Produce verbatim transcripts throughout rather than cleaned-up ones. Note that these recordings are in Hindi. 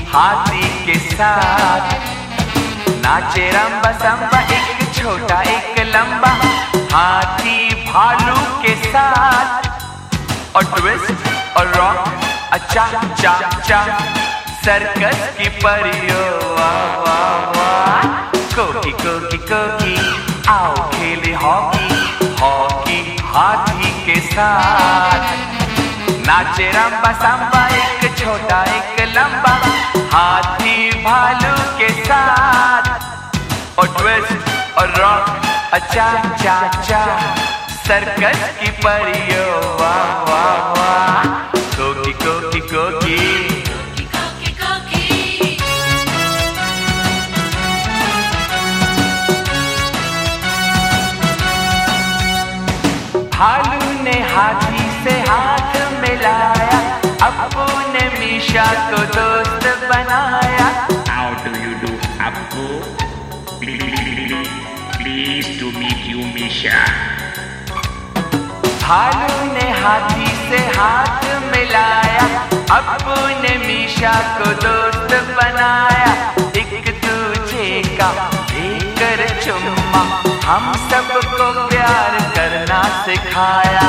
हाथी के साथ। नाचे रंबा संबा एक छोटा एक लंबा, हाथी भालू के साथ। और ट्विस्ट और रॉक अच्छा चा चा, सर्कस की परियों वाह वाह वाह। कोकी कोकी कोकी आओ खेले हॉकी, हॉकी हाथी के साथ। नाचे रंबा संबा एक छोटा एक लंबा, हाथी भालू के साथ। और ट्विस्ट और रॉक अच्छा चा चा, सर्कस की परियों वाह वाह वाह। कोकी कोकी कोकी भालू ने हाथी से हाथ मिलाया, अप्पू ने मीशा को दोस्त बनाया। How do you do, Appu? Pleased to meet you, Misha. भालू ने हाथी से हाथ मिलाया, अप्पू ने मीशा को दोस्त बनाया। एक दूजे का लेकर चुम्मा, हम सबको प्यार करना सिखाया।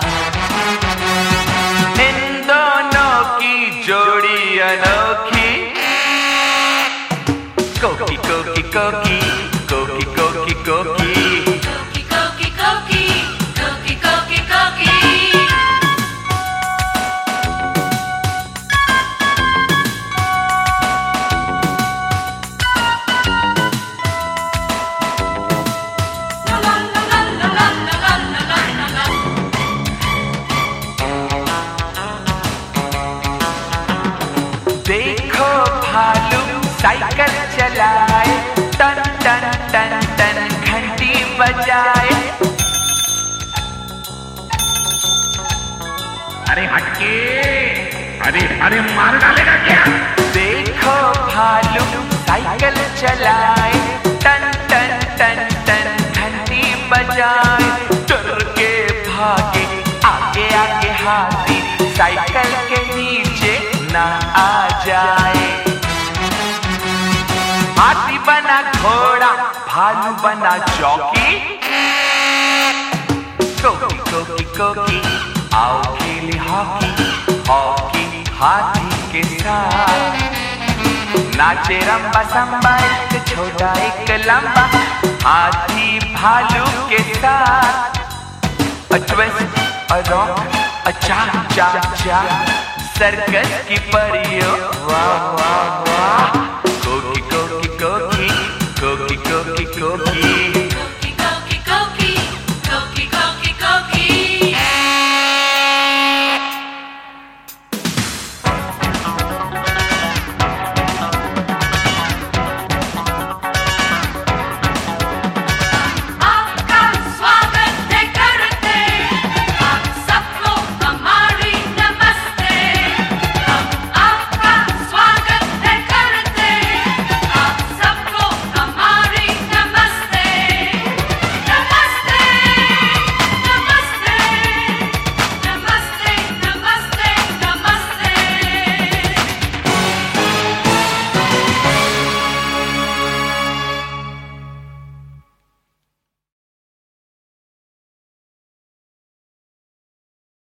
इन दोनों की जोड़ी अनोखी, कोकी कोकी कोकी कोकी कोकी कोकी देखो भालू साइकिल चलाए, टन टन टन टन घंटी बजाए। अरे हटके, अरे अरे मार डालेगा क्या? देखो भालू साइकिल चलाए, टन टन टन टन घंटी बजाए। डर के भागे आगे आगे हाथी, साइकिल के नीचे ना आ जाए। हाथी बना घोड़ा, भालू बना चौकी, कोकी कोकी कोकी आओ खेले हॉकी, हॉकी हाथी के साथ। नाचे रंबा संबा एक छोटा एक लंबा, हाथी भालू के साथ। अ ट्विस्ट अ रॉक अच्छा चा चा, सर्कस की परियों वाह वाह वाह। कोकी कोकी कोकी कोकी कोकी कोकी